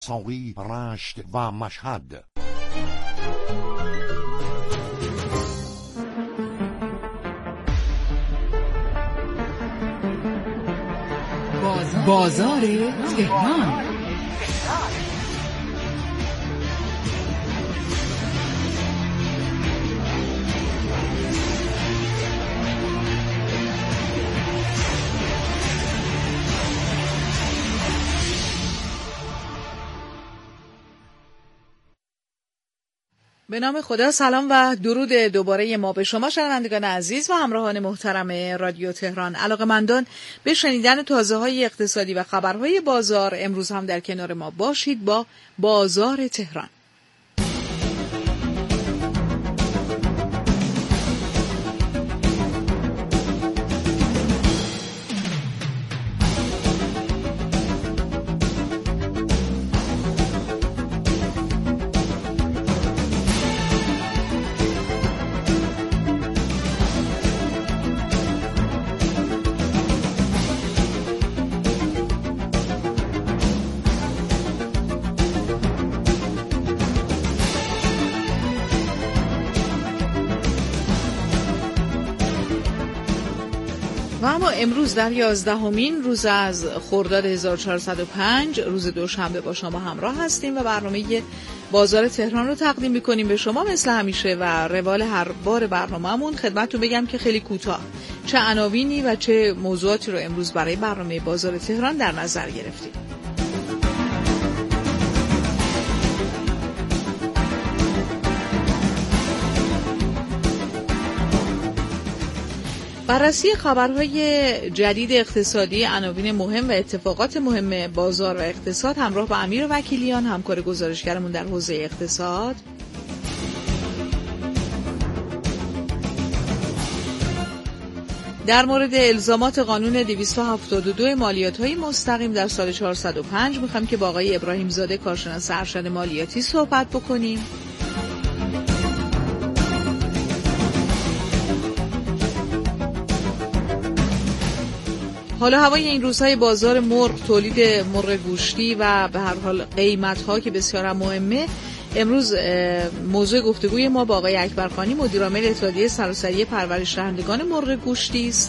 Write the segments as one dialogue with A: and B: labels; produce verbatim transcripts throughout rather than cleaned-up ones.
A: ساقی، رشت و مشهد.
B: بازار تهران.
C: به نام خدا، سلام و درود دوباره ما به شما شنوندگان عزیز و همراهان محترم رادیو تهران. علاقه‌مندان به شنیدن تازه‌های اقتصادی و خبرهای بازار، امروز هم در کنار ما باشید با بازار تهران. و اما امروز در یازدهمین روز از خرداد هزار و چهارصد و پنج، روز دوشنبه، با شما همراه هستیم و برنامه بازار تهران رو تقدیم می‌کنیم به شما مثل همیشه. و روال هر بار برنامه‌مون خدمتتون بگم که خیلی کوتاه چه عناوینی و چه موضوعاتی رو امروز برای برنامه بازار تهران در نظر گرفتیم. بررسی خبرهای جدید اقتصادی، عناوین مهم و اتفاقات مهم بازار و اقتصاد همراه با امیر وکیلیان، همکار گزارشگرمون در حوزه اقتصاد. در مورد الزامات قانون دویست و هفتاد و دو مالیات‌های مستقیم در سال چهارصد و پنج می‌خوایم که با آقای ابراهیم زاده، کارشناس ارشد مالیاتی، صحبت بکنیم. حالا هوای این روزهای بازار مرغ، تولید مرغ گوشتی و به هر حال قیمت‌ها که بسیار مهمه، امروز موضوع گفتگوی ما با آقای اکبرخانی، مدیرعامل اتحادیه سراسری پرورش دهندگان مرغ گوشتی است.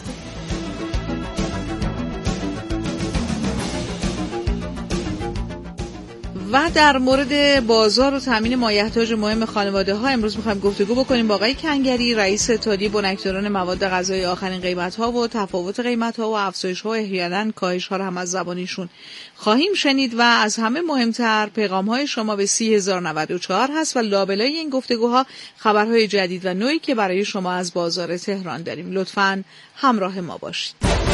C: و در مورد بازار و تامین مایحتاج مهم خانواده ها امروز میخوایم گفتگو بکنیم با آقای کنگری، رئیس اتحادیه بنکداران مواد غذایی. آخرین قیمت ها و تفاوت قیمت ها و افزایش ها و احیانا کاهش ها رو هم از زبانیشون خواهیم شنید. و از همه مهمتر پیغام های شما به سی هزار و نود و چهار هست و لابلای این گفتگوها خبرهای جدید و نوعی که برای شما از بازار تهران داریم. لطفاً همراه ما باشید.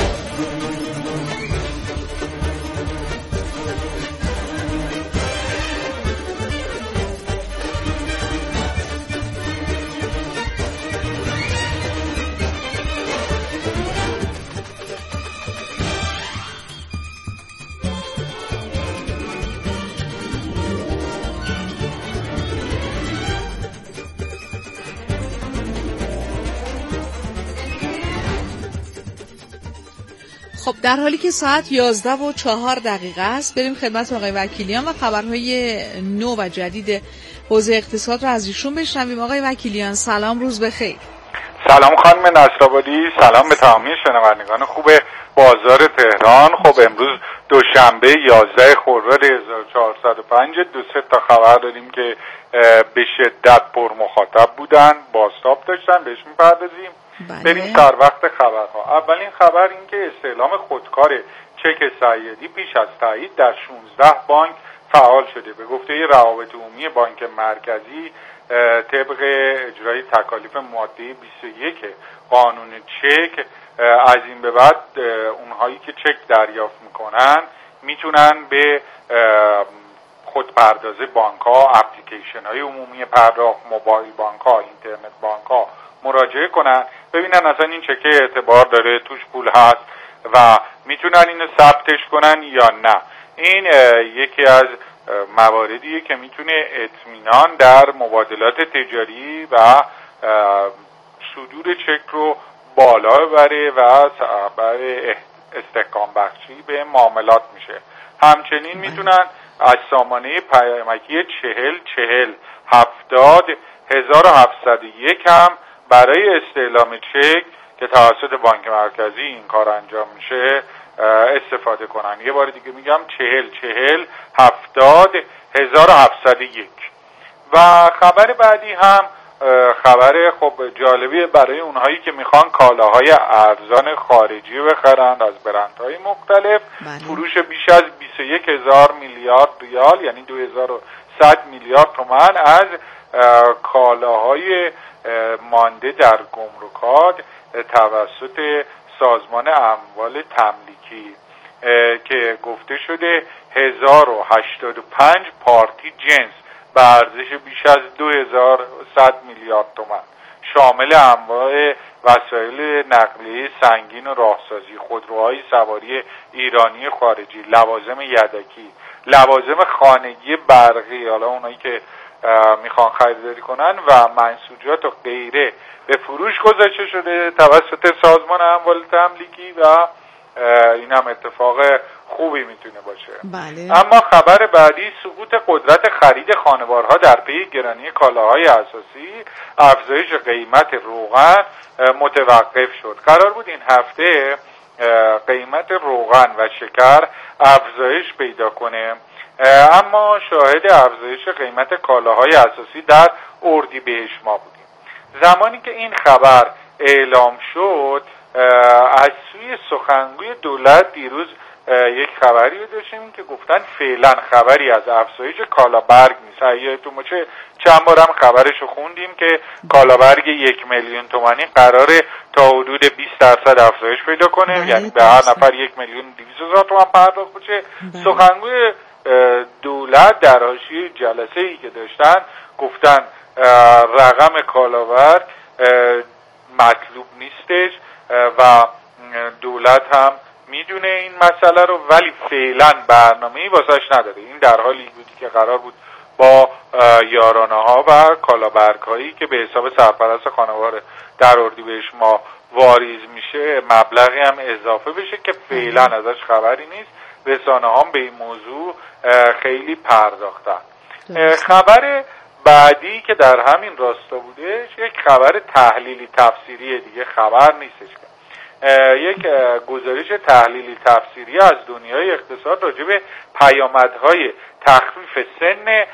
C: خب در حالی که ساعت یازده و چهار دقیقه است، بریم خدمت آقای وکیلیان و خبرهای نو و جدید حوزه اقتصاد رو از ایشون بشنویم. آقای وکیلیان سلام، روز بخیر.
D: سلام خانم نصرآبادی، سلام به تمامی شنوندگان خوب بازار تهران. خب امروز دوشنبه یازده خرداد هزار و چهارصد و پنج، دو سه تا خبر داریم که به شدت پر مخاطب بودن، بازتاب داشتن، بهش میپردازیم. بله. بریم سر وقت خبرها. اولین خبر این که استعلام خودکار چک سیادی پیش از تایید در شانزده بانک فعال شده. به گفته روابط عمومی بانک مرکزی، طبق اجرای تکالیف ماده بیست و یک قانون چک، از این به بعد اونهایی که چک دریافت میکنن میتونن به خودپرداز بانک ها، اپلیکیشن های عمومی پرداخت، موبایل بانک ها، اینترنت بانک ها مراجعه کنن، ببینن اصلا این چکه اعتبار داره، توش پول هست و میتونن اینو ثبتش کنن یا نه. این یکی از مواردیه که میتونه اطمینان در مبادلات تجاری و صدور چک رو بالا ببره و سبب استحکام بخشی به معاملات میشه. همچنین میتونن از سامانه پیامکی چهل چهل هفتاد هزار و هفتصد و یک هم برای استعلام چک که توسط بانک مرکزی این کار انجام میشه استفاده کنن. یه بار دیگه میگم چهل چهل هفتاد هزار و هفتصد و یک. و خبر بعدی هم خبر خب جالبی برای اونهایی که میخوان کالاهای ارزان خارجی بخرند از برندهای مختلف. بله. فروش بیش از بیست و یک هزار میلیارد ریال یعنی دو هزار و صد میلیارد تومان از کالاهای مانده در گمرکات توسط سازمان اموال تملیکی که گفته شده هزار و هشتاد و پنج پارتی جنس به ارزش بیش از دو هزار و صد میلیارد تومان شامل انواع وسایل نقلیه سنگین و راهسازی، خودروهای سواری ایرانی خارجی، لوازم یدکی، لوازم خانگی برقی، حالا اونایی که میخوان خریداری کنن و منسوجات و غیره به فروش گذاشته شده توسط سازمان اموال تملیکی و این هم اتفاق خوبی میتونه باشه.
C: بله.
D: اما خبر بعدی سقوط قدرت خرید خانوارها در پی گرانی کالاهای اساسی، افزایش قیمت روغن متوقف شد. قرار بود این هفته قیمت روغن و شکر افزایش پیدا کنه، اما شاهد افزایش قیمت کالاهای اساسی در اردیبهشت ماه بودیم. زمانی که این خبر اعلام شد از سوی سخنگوی دولت دیروز یک خبری رو داشتیم که گفتن فعلا خبری از افزایش کالابرگ نیست. یادتون باشه چند بار هم خبرش رو خوندیم که کالابرگ یک میلیون تومانی قراره تا حدود بیست درصد افزایش پیدا کنه، یعنی به هر نفر یک میلیون دویست هزار تومان پرداخت بشه. سخنگوی دولت در حاشیه جلسه ای که داشتن گفتن رقم کالابرگ مطلوب نیستش و دولت هم میدونه این مسئله رو، ولی فعلا برنامه‌ای واسش نداره. این در حالی بودی که قرار بود با یارانه ها و کالابرگ هایی که به حساب سرپرست خانوار در اردیبهشت ماه واریز میشه مبلغی هم اضافه بشه که فعلا ازش خبری نیست. رسانه ها به این موضوع خیلی پرداختن. خبر بعدی که در همین راستا بودش یک خبر تحلیلی تفسیری دیگه خبر نیستش، یک گزارش تحلیلی تفسیری از دنیای اقتصاد راجع به پیامدهای تخفیف سن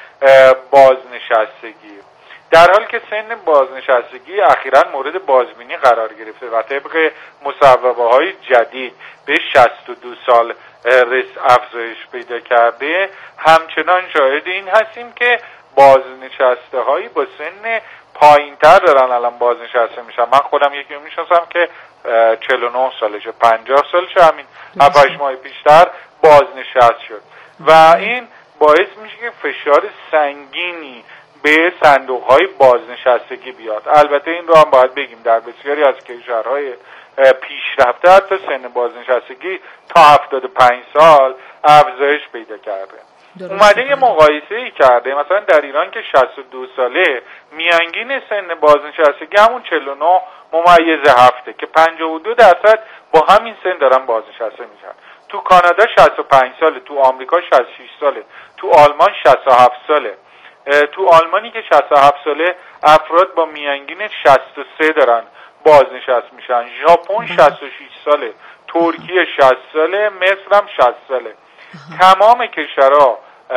D: بازنشستگی، در حالی که سن بازنشستگی اخیراً مورد بازبینی قرار گرفته و طبق مصوبه‌های جدید به شصت و دو سال رس افزایش پیدا کرده، همچنان شاهد این هستیم که بازنشسته هایی با سن پایین تر دارن الان بازنشسته میشن. من خودم یکی رو میشناسم که چهل و نه سالشه، پنجاه سالشه، همین هفت هشت ماه پیشتر بازنشست شد و این باعث میشه که فشار سنگینی به صندوق های بازنشستگی بیاد. البته این رو هم باید بگیم در بسیاری از کشورهای پیشرفته حتی سن بازنشستگی تا هفتاد و پنج سال افزایش پیدا کرده. اومده یه مقایسه ای کرده، مثلا در ایران که شصت و دو ساله میانگین سن بازنشستگی همون چهل و نه ممیز هفته که پنجاه و دو درصد با همین سن دارن بازنشسته میشن. تو کانادا شصت و پنج ساله، تو آمریکا شصت و شش ساله، تو آلمان شصت و هفت ساله. تو آلمانی که شصت و هفت ساله افراد با میانگین شصت و سه دارن بازنشست میشن. ژاپن شصت و شش ساله، ترکیه شصت ساله، مصر هم شصت ساله. تمام کشورها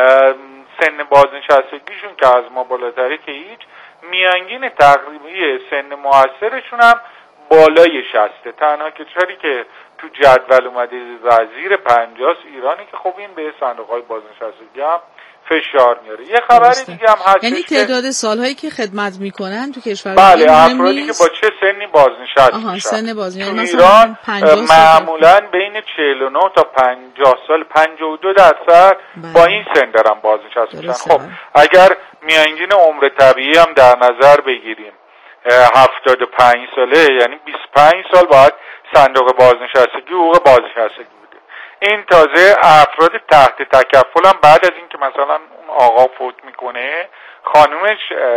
D: سن بازنشستگیشون که از ما بالاتره که هیچ، میانگین تقریبی سن موثرشون هم بالای شصته. تنها کشوری که تو جدول اومده زیر پنجاه ایرانی که خب این به صندوق‌های بازنشستگی هم فشار میاره. یه خبر دیگه هم هست،
C: یعنی تعداد سالهایی که خدمت میکنن تو کشور
D: بله افرادی که با چه سنی بازنشست میشن.
C: سن بازنشست
D: تو ایران معمولا بین چهل و نه تا پنجاه سال، پنجاه و دو درصد با این سن دارن بازنشست میشن. خب اگر میانگین عمر طبیعی هم در نظر بگیریم هفتاد و پنج ساله، یعنی بیست و پنج سال باید صندوق بازنشستگی حقوق بازنشستگی بده. این تازه افراد تحت تکفل هم بعد از اینکه مثلا اون آقا فوت میکنه خانومش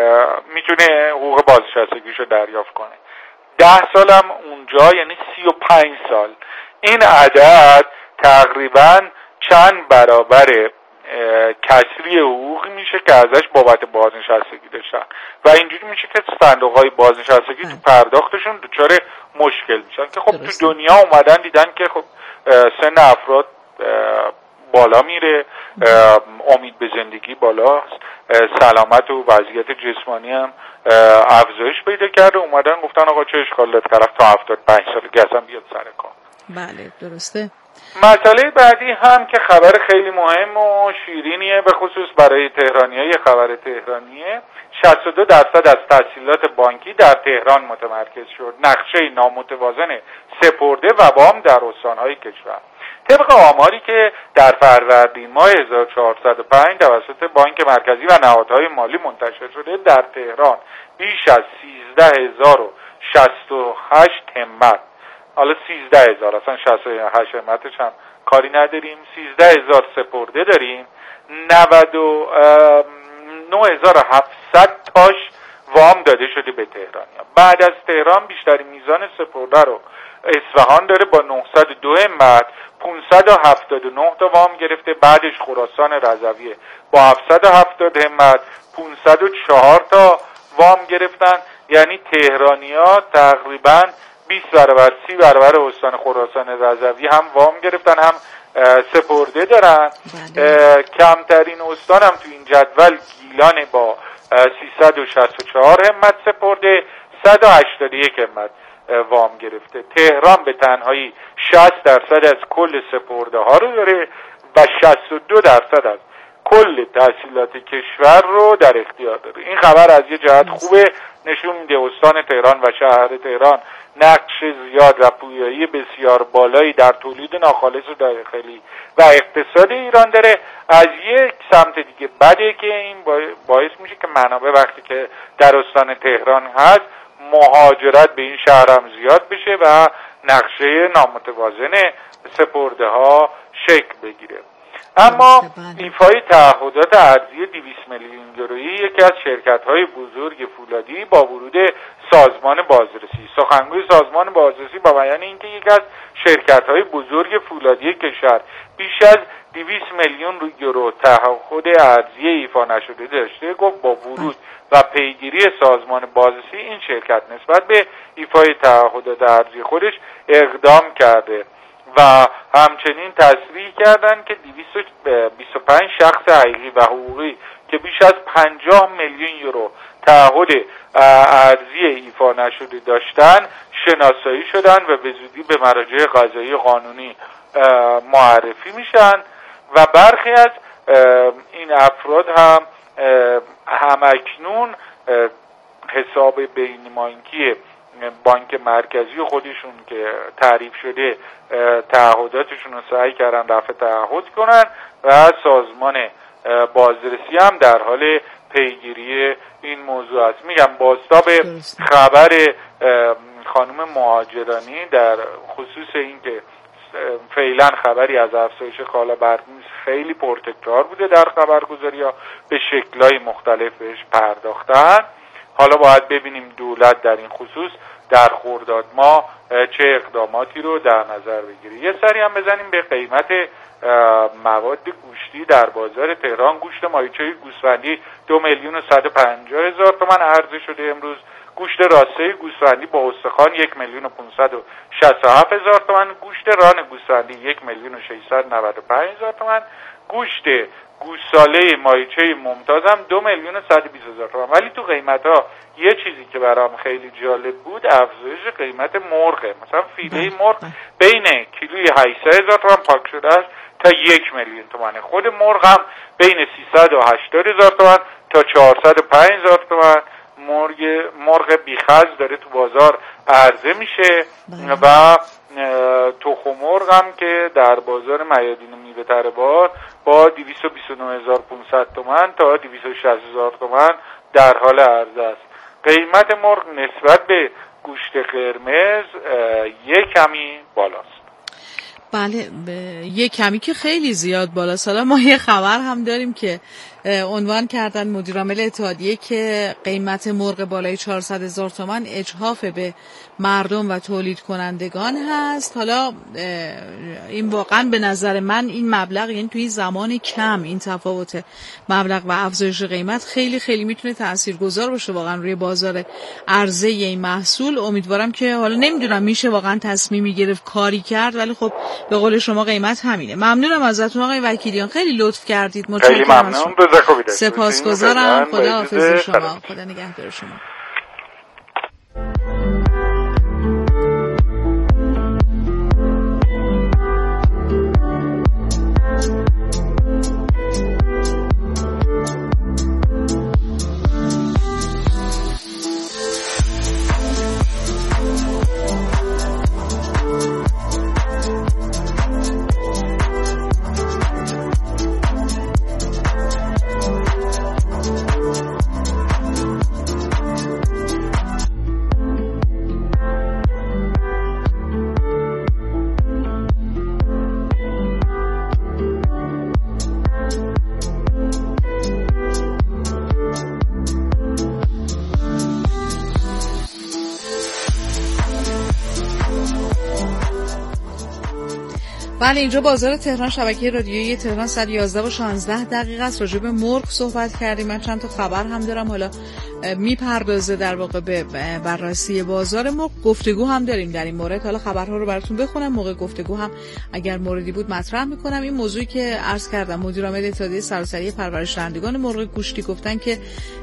D: میتونه حقوق بازنشستگیشو دریافت کنه. ده سال هم اونجا یعنی سی و پنج سال. این عدد تقریبا چند برابر کسری حقوقی میشه که ازش بابت بازنشستگی داشتن و اینجوری میشه که صندوق‌های بازنشستگی تو پرداختشون دچار مشکل میشن که خب درسته. تو دنیا اومدن دیدن که خب سن افراد بالا میره، امید به زندگی بالاست، سلامت و وضعیت جسمانی هم افزایش پیدا کرده، اومدن گفتن آقا چه اشکال داره طرف تا هفتاد و پنج سالگی اصلا بیاد سر کار.
C: بله درسته.
D: مسئله بعدی هم که خبر خیلی مهم و شیرینیه به خصوص برای تهرانی‌ها، یه خبر تهرانیه. شصت و دو درصد از تحصیلات بانکی در تهران متمرکز شد. نقشه نامتوازن سپرده و وام در استان‌های کشور. طبق آماری که در فروردین ماه هزار و چهارصد و پنج توسط بانک مرکزی و نهادهای مالی منتشر شده، در تهران بیش از سیزده هزار و شصت و هشت همت، حالا سیزده هزار، اصلا شصت و هشت همتش هم کاری نداریم، سیزده هزار سپرده داریم، نود و نه هزار و هفتصد تاش وام داده شده به تهرانی‌ها. بعد از تهران بیشترین میزان سپرده رو اصفهان داره با نهصد و دو همت، پانصد و هفتاد و نه تا وام گرفته. بعدش خراسان رضویه با هفتصد و هفتاد همت، پانصد و چهار تا وام گرفتن. یعنی تهرانی‌ها تقریباً بیست برابر سی برابر استان خراسان رضوی هم وام گرفتن هم سپرده دارن. کمترین استان هم تو این جدول گیلان با سیصد و شصت و چهار همت سپرده، صد و هشتاد و یک همت وام گرفته. تهران به تنهایی شصت درصد از کل سپرده ها رو داره و شصت و دو درصد از کل تحصیلات کشور رو در اختیار داره. این خبر از یه جهت خوبه، نشون میده استان تهران و شهر تهران نقش زیاد و پویایی بسیار بالایی در تولید ناخالص داخلی و اقتصاد ایران داره. از یک سمت دیگه بده که این باعث میشه که منابع وقتی که در استان تهران هست مهاجرت به این شهر هم زیاد بشه و نقشه نامتوازن سپرده ها شکل بگیره. اما ایفای تعهدات ارزی دویست میلیون یورویی یکی از شرکت‌های بزرگ فولادی با ورود سازمان بازرسی. سخنگوی سازمان بازرسی با بیان اینکه یکی از شرکت‌های بزرگ فولادی کشور بیش از دویست میلیون یورو تعهد ارزی ایفا نشده داشته، گفت با ورود و پیگیری سازمان بازرسی این شرکت نسبت به ایفای تعهدات ارزی خودش اقدام کرده و همچنین تصریح کردند که دویست و بیست و پنج شخص حقیقی و حقوقی که بیش از پنجاه میلیون یورو تعهد ارزی ایفا نشده داشتن شناسایی شدن و به زودی به مراجع قضایی قانونی معرفی میشن و برخی از این افراد هم همکنون حساب بین بانکی بانک مرکزی خودشون که تعریف شده تعهداتشون رو سعی کردن رفع تعهد کنن و سازمان بازرسی هم در حال پیگیری این موضوع است. میگم بازتاب خبر خانم مهاجرانی در خصوص این که فعلا خبری از افزایش کالا برق نیست خیلی پرتکرار بوده در خبرگزاری ها، به شکل‌های مختلف بهش پرداختن. حالا باید ببینیم دولت در این خصوص در خرداد ماه چه اقداماتی رو در نظر بگیره. یه سری هم بزنیم به قیمت مواد گوشتی در بازار تهران. گوشت ماهیچه گوسفندی دو میلیون و صد و پنجاه هزار تومان عرضه شده امروز. گوشت راسته گوسفندی با استخوان یک میلیون و پانصد و شصت و هفت هزار تومان. گوشت ران گوسفندی یک میلیون و ششصد و نود و پنج هزار تومان. گوشت گوساله ماهیچه ممتاز هم دو میلیون و صد و بیست هزار تومان. ولی تو قیمت ها یه چیزی که برام خیلی جالب بود افزایش قیمت مرغه. مثلا فیله مرغ بین کیلوی هشتصد هزار تومان پاک شده است تا یک میلیون تومانه. خود مرغ هم بین سیصد و هشتاد هزار تومان تا چهارصد و پنج هزار تومان. مرغ مرغ بیخز داره تو بازار عرضه میشه و تخم مرغ هم که در بازار میادین میوه تره بار با دویست و بیست و نه هزار و پانصد تومان تا دویست و شصت هزار تومان در حال عرضه است. قیمت مرغ نسبت به گوشت قرمز یک کمی بالاست.
C: بله یه کمی که خیلی زیاد بالاست. حالا ما یه خبر هم داریم که عنوان کردن مدیر عامل اتحادیه که قیمت مرغ بالای چهارصد هزار تومان اجحاف به مردم و تولید کنندگان هست. حالا این واقعا به نظر من این مبلغ، یعنی توی زمان کم این تفاوت مبلغ و افزایش قیمت خیلی خیلی میتونه تاثیرگذار باشه واقعا روی بازار عرضه این محصول. امیدوارم که حالا نمیدونم میشه واقعا تصمیمی گرفت کاری کرد، ولی خب به قول شما قیمت همینه. ممنونم ازتون آقای وکیلیان، خیلی لطف کردید.
D: خیلی ممنون. روز خوبی داشته باشید.
C: سپاسگزارم. خدا حافظ شما. خدا نگهدار شما. بله، اینجا بازار تهران، شبکه رادیویی تهران صد و یازده و شانزده دقیقه است. راجع به مرغ صحبت کردیم. من چند تا خبر هم دارم، حالا میپردازه در واقع به بررسی بازار مرغ. گفتگو هم داریم در این مورد. حالا خبرها رو براتون بخونم، موقع گفتگو هم اگر موردی بود مطرح میکنم. این موضوعی که عرض کردم، مدیر عامل اتحادیه سراسری پرورشدهندگان مرغ گوشتی گفتن که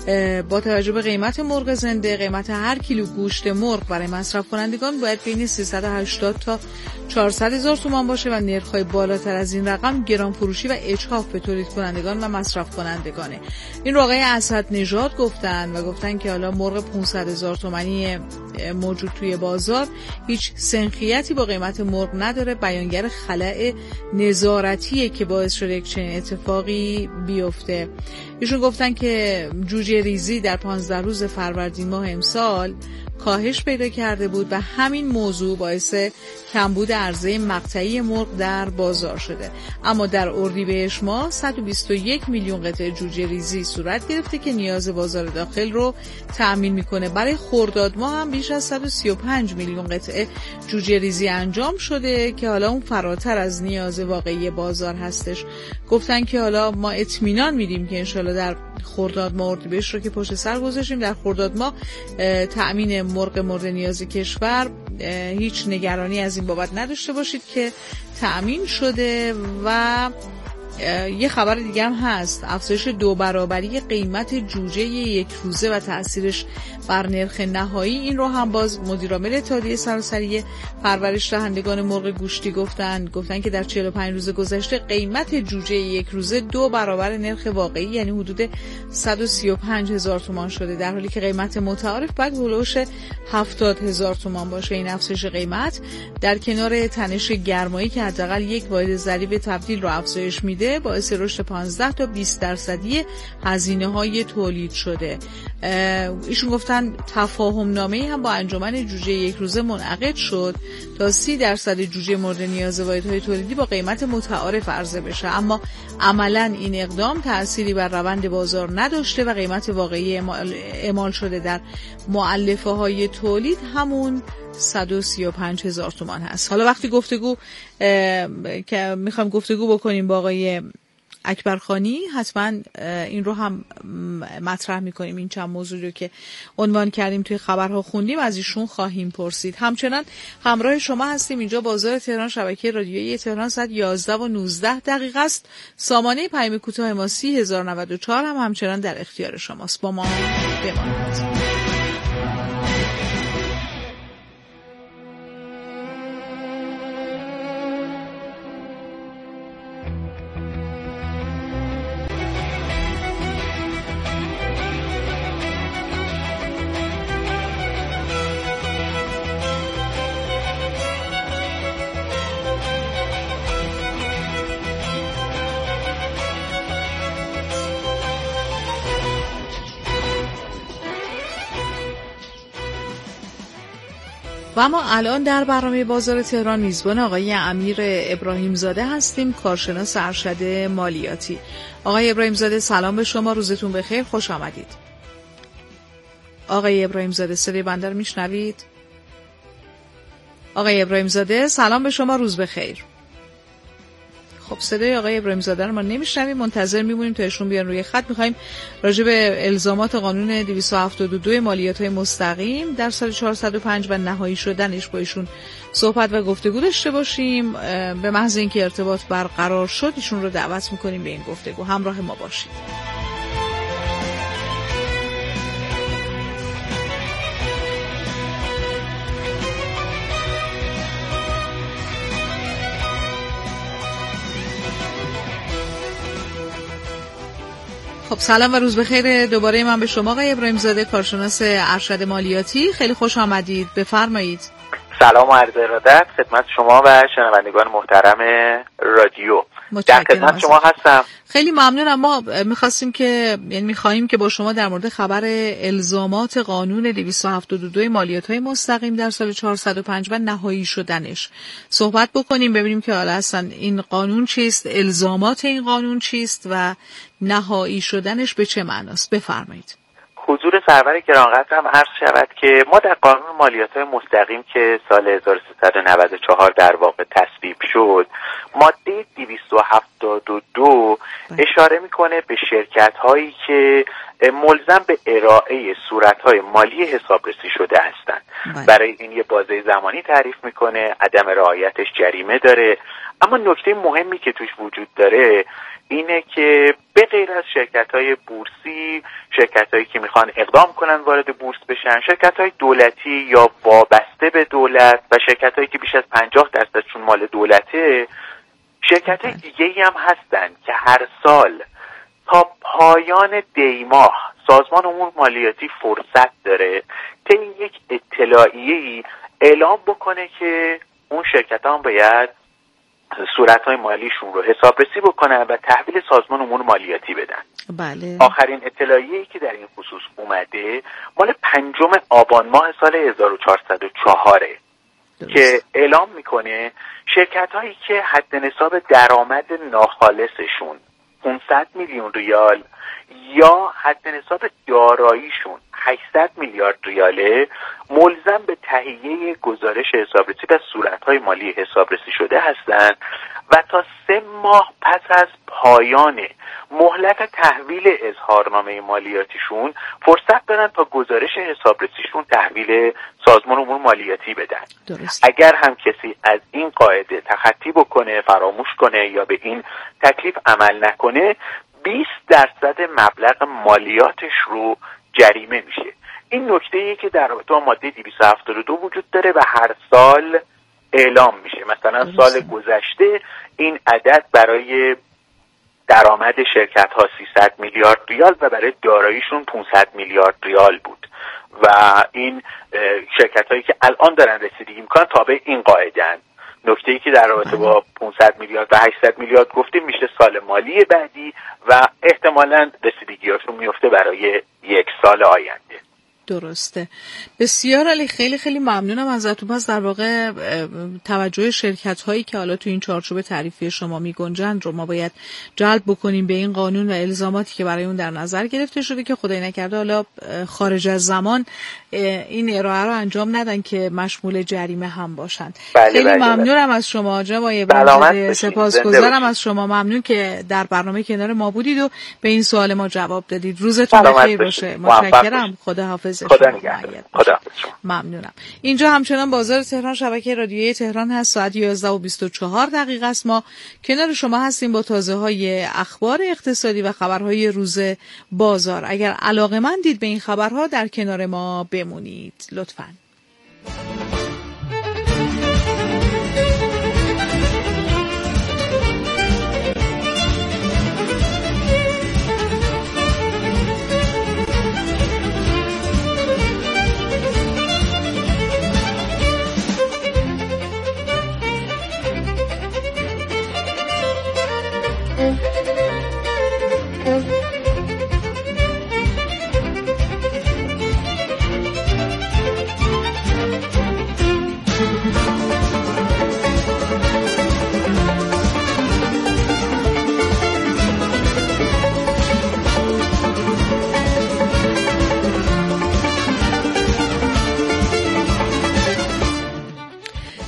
C: با توجه به قیمت مرغ زنده، قیمت هر کیلو گوشت مرغ برای مصرف کنندگان باید بین سیصد و هشتاد تا چهارصد هزار تومان باشه و نرخ‌های بالاتر از این رقم گران فروشی و اجحاف به تولید کنندگان و مصرف کنندگانه. این رو آقای اسدنژاد گفتن و گفتن که حالا مرغ پانصد هزار تومانی موجود توی بازار هیچ سنخیتی با قیمت مرغ نداره. بیانگر خلأ نظارتیه که باعث شده یک چنین اتفاقی بیفته. ایشون گفتن که جوجه ریزی در پانزده روز فروردین ماه امسال کاهش پیدا کرده بود و همین موضوع باعث کمبود عرضه مقطعی مرغ در بازار شده. اما در اردیبهشت ماه صد و بیست و یک میلیون قطعه جوجه ریزی صورت گرفته که نیاز بازار داخل رو تأمین میکنه. برای خرداد ماه هم بیش از صد و سی و پنج میلیون قطعه جوجه ریزی انجام شده که حالا اون فراتر از نیاز واقعی بازار هستش. گفتن که حالا ما اطمینان میدیم که انشالله در خرداد ماه، اردیبهشت رو که پشت سر گذاشتیم، در خرداد ماه تأمین مرغ مورد نیاز کشور هیچ نگرانی از این بابت نداشته باشید که تأمین شده. و یه خبر دیگه هم هست، افزایش دو برابری قیمت جوجه یک روزه و تأثیرش بر نرخ نهایی. این رو هم باز مدیر عامل اتحادیه سراسری پرورش دهندگان مرغ گوشتی گفتن گفتن که در چهل و پنج روز گذشته قیمت جوجه یک روزه دو برابر نرخ واقعی، یعنی حدود صد و سی و پنج هزار تومان شده، در حالی که قیمت متعارف باید هولوش هفتاد هزار تومان باشه. این افزایش قیمت در کنار تنش گرمایی که حداقل یک واحد ضریب تبدیل رو افزایش میده، باعث رشد پانزده تا بیست درصدی هزینه‌های تولید شده. ایشون گفتن تفاهم نامه‌ای هم با انجمن جوجه یک روزه منعقد شد تا سی درصد جوجه مورد نیاز واحدهای تولیدی با قیمت متعارف عرضه بشه، اما عملاً این اقدام تأثیری بر روند بازار نداشته و قیمت واقعی اعمال شده در مؤلفه‌های تولید همون صد و سی و پنج هزار تومان هست. حالا وقتی گفتگو که میخوام گفتگو بکنیم با آقای اکبرخانی، حتما این رو هم مطرح میکنیم. این چند موضوع رو که عنوان کردیم توی خبرها خوندیم از ایشون خواهیم پرسید. همچنان همراه شما هستیم. اینجا بازار تهران، شبکه رادیویی تهران صد و یازده و نوزده دقیقه است. سامانه پیام کوتاه ما سی هزار و نود و چهار هم همچنان در اختیار شماست. با ما بمانید. و اما الان در برنامه بازار تهران میزبان آقای امیر ابراهیم زاده هستیم، کارشناس ارشد مالیاتی. آقای ابراهیم زاده سلام به شما، روزتون بخیر، خوش آمدید. آقای ابراهیم زاده صدای بنده رو میشنوید؟ آقای ابراهیم زاده سلام به شما، روز بخیر. خب صدای آقای ابراهیم زاده رو ما نمیشنویم، منتظر میمونیم تا ایشون بیان روی خط. میخوایم راجع به الزامات قانون دویست و هفتاد و دو مالیات‌های مستقیم در سال چهارصد و پنج و نهایی شدنش با ایشون صحبت و گفتگو داشته باشیم. به محض اینکه ارتباط برقرار شد ایشون رو دعوت میکنیم به این گفتگو، همراه ما باشید. خب سلام و روز بخیر دوباره من به شما آقای ابراهیم زاده، کارشناس ارشد مالیاتی. خیلی خوش آمدید، بفرمایید.
E: سلام و عرض ارادت خدمت شما و شنوندگان محترم رادیو. در خدمت شما هستم.
C: خیلی ممنونم. ما می‌خواستیم که یعنی می‌خوایم که با شما در مورد خبر الزامات قانون دویست و هفتاد و دو مالیات‌های مستقیم در سال چهارصد و پنج و نهایی شدنش صحبت بکنیم، ببینیم که حالا اصلا این قانون چیست، الزامات این قانون چیست و نهایی شدنش به چه معناست. بفرمایید.
E: حضور سرور گرانقدر هم عرض شود که ما در قانون مالیات‌های مستقیم که سال هزار و سیصد و نود و چهار در واقع تصویب شد، ماده دویست و هفتاد و دو اشاره میکنه به شرکت‌هایی که ملزم به ارائه صورت‌های مالی حسابرسی شده هستند. برای این یه بازه زمانی تعریف میکنه، عدم رعایتش جریمه داره. اما نکته مهمی که توش وجود داره اینه که به غیر از شرکت‌های بورسی، شرکت‌هایی که میخوان اقدام کنن وارد بورس بشن، شرکت‌های دولتی یا وابسته به دولت و شرکت‌هایی که بیش از پنجاه درصدشون مال دولته، شرکت‌های دیگه‌ای هم هستن که هر سال تا پایان دی ماه سازمان امور مالیاتی فرصت داره تا یک اطلاعیه‌ای اعلام بکنه که اون شرکت‌ها هم باید صورت‌های مالیشون رو حسابرسی بکنن و تحویل سازمان امور مالیاتی بدن.
C: بله.
E: آخرین اطلاعیه‌ای که در این خصوص اومده مال پنجم آبان ماه سال هزار و چهارصد و چهار که اعلام میکنه شرکت‌هایی که حد نصاب درآمد ناخالصشون پانصد میلیون ریال یا حد نصاب داراییشون هشتصد میلیارد ریاله ملزم به تهیه گزارش حسابرسی و صورت‌های مالی حسابرسی شده هستند و تا سه ماه پس از پایان مهلت تحویل اظهارنامه مالیاتیشون فرصت دارن تا گزارش حسابرسیشون تحویل سازمان امور مالیاتی بدن.
C: درست.
E: اگر هم کسی از این قاعده تخطی بکنه، فراموش کنه یا به این تکلیف عمل نکنه، بیست درصد مبلغ مالیاتش رو جریمه میشه. این نکته‌ایه که در رابطه با ماده دویست و هفتاد و دو وجود داره و هر سال اعلام میشه. مثلا سال گذشته این عدد برای درآمد شرکت‌ها سیصد میلیارد ریال و برای داراییشون پانصد میلیارد ریال بود و این شرکت‌هایی که الان دارن رسیدگی میکنن تابع این قاعده‌اند. نکته‌ای که در رابطه با پانصد میلیارد و هشتصد میلیارد گفتیم میشه سال مالی بعدی و احتمالاً رسیدگی‌هاشون میفته برای یک سال آینده.
C: درسته. بسیار عالی، خیلی خیلی ممنونم ازتون. پس در واقع توجه شرکت هایی که حالا تو این چارچوب تعریفی شما می گنجند رو ما باید جلب بکنیم به این قانون و الزاماتی که برای اون در نظر گرفته شده که خدای نکرده حالا خارج از زمان این ارائه رو انجام ندن که مشمول جریمه هم باشند.
E: بله
C: خیلی
E: بله
C: ممنونم بله. از شما جناب ابراهیم، سپاسگزارم از شما، ممنون که در برنامه کنار ما بودید و به این سوال ما جواب دادید. روزتون بخیر باشه. متشکرم. خدا حافظ.
E: خدا نگهدار. خدا
C: ممنونم. اینجا همچنان بازار تهران، شبکه رادیویی تهران هست. ساعت یازده و بیست و چهار دقیقه است. ما کنار شما هستیم با تازه‌های اخبار اقتصادی و خبرهای روز بازار. اگر علاقه‌مندید به این خبرها در کنار ما بمونید لطفاً.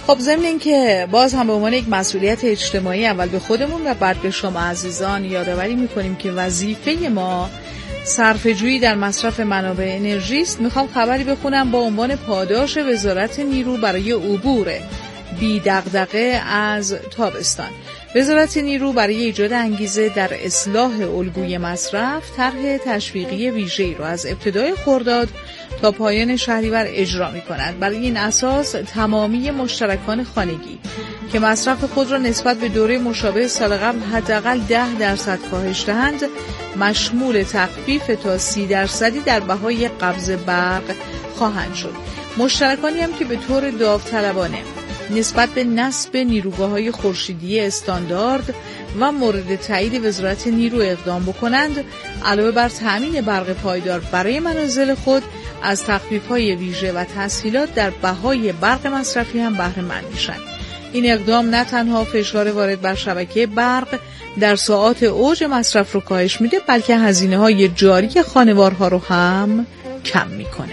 C: خب ضمن این که باز هم به عنوان یک مسئولیت اجتماعی اول به خودمون و بعد به شما عزیزان یادآوری میکنیم که وظیفه ما صرفه‌جویی در مصرف منابع انرژی است. میخوام خبری بخونم با عنوان پاداش وزارت نیرو برای عبور بی دغدغه از تابستان. وزارت نیرو برای ایجاد انگیزه در اصلاح الگوی مصرف طرح تشویقی ویژه‌ای را از ابتدای خرداد تا پایان شهریور اجرا می‌کند. برای این اساس تمامی مشترکان خانگی که مصرف خود را نسبت به دوره مشابه سال قبل حداقل ده درصد کاهش دهند مشمول تخفیف تا سی درصدی در بهای قبض برق خواهند شد. مشترکانی هم که به طور داوطلبانه نسبت به نصب نیروگاه‌های خورشیدی استاندارد و مورد تایید وزارت نیرو اقدام بکنند، علاوه بر تامین برق پایدار برای منازل خود از تخفیف‌های ویژه و تسهیلات در بهای برق مصرفی هم بهره مند میشن. این اقدام نه تنها فشار وارد بر شبکه برق در ساعات اوج مصرف رو کاهش میده، بلکه هزینه‌های جاری خانوارها رو هم کم میکنه.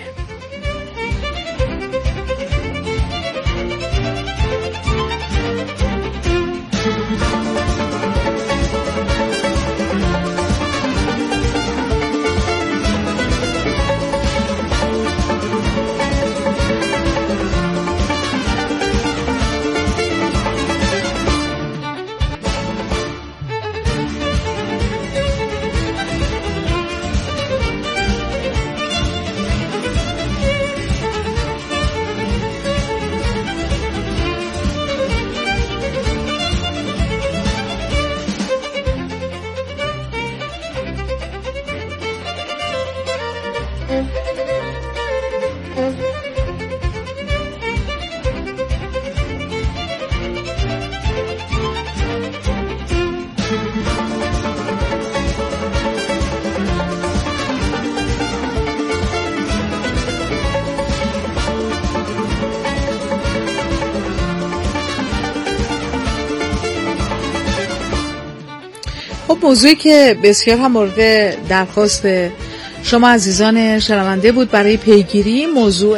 C: موضوعی که بسیار هم مورد درخواست شما عزیزان شنونده بود برای پیگیری، موضوع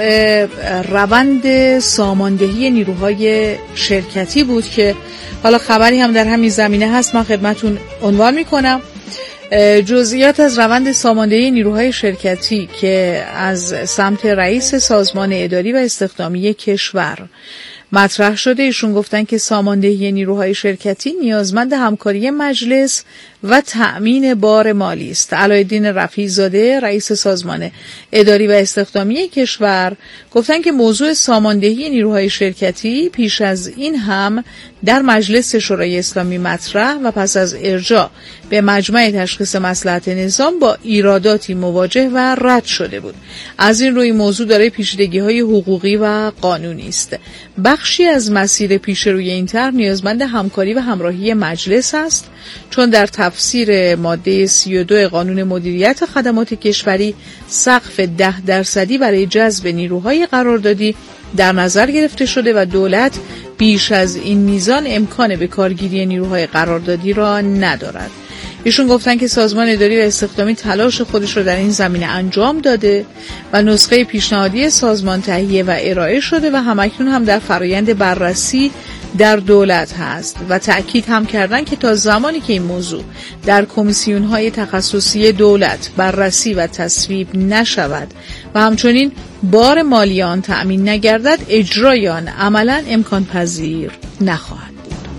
C: روند ساماندهی نیروهای شرکتی بود که حالا خبری هم در همین زمینه هست، من خدمتون عنوان میکنم. جزئیات از روند ساماندهی نیروهای شرکتی که از سمت رئیس سازمان اداری و استخدامی کشور مطرح شده، ایشون گفتن که ساماندهی نیروهای شرکتی نیازمند همکاری مجلس و تأمین بار مالی است. علایالدین رفیعی زاده رئیس سازمان اداری و استخدامی کشور گفتن که موضوع ساماندهی نیروهای شرکتی پیش از این هم در مجلس شورای اسلامی مطرح و پس از ارجاع به مجمع تشخیص مصلحت نظام با ایراداتی مواجه و رد شده بود. از این روی موضوع دارای پیچیدگی‌های حقوقی و قانونی است. بخشی از مسیر پیش روی این طرح نیازمند همکاری و همراهی مجلس است، چون در تفسیر ماده سی و دو قانون مدیریت خدمات کشوری سقف ده درصدی برای جذب نیروهای قراردادی در نظر گرفته شده و دولت بیش از این میزان امکان به کارگیری نیروهای قراردادی را ندارد. ایشون گفتن که سازمان اداری و استخدامی تلاش خودش را در این زمینه انجام داده و نسخه پیشنهادی سازمان تهیه و ارائه شده و همکنون هم در فرایند بررسی در دولت هست و تأکید هم کردن که تا زمانی که این موضوع در کمیسیون‌های تخصصی دولت بررسی و تصویب نشود و همچنین بار مالی آن تأمین نگردد، اجرای آن عملاً امکان پذیر نخواهد.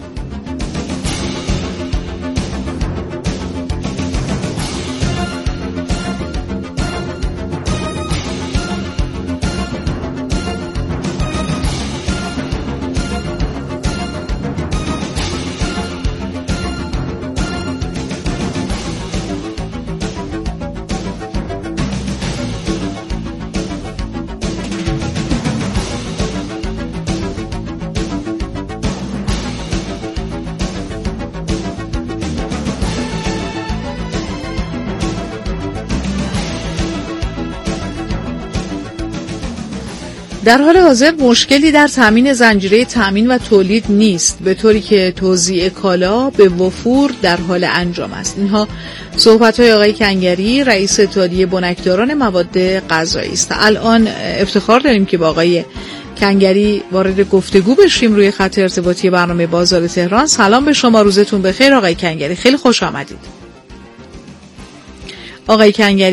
C: در حال حاضر مشکلی در تامین زنجیره تامین و تولید نیست، به طوری که توزیع کالا به وفور در حال انجام است. اینها صحبت‌های آقای کنگری رئیس اتحادیه بنکداران مواد غذایی است. الان افتخار داریم که با آقای کنگری وارد گفتگو بشیم روی خط ارتباطی برنامه بازار تهران. سلام به شما، روزتون بخیر آقای کنگری، خیلی خوش آمدید. آقای کنگری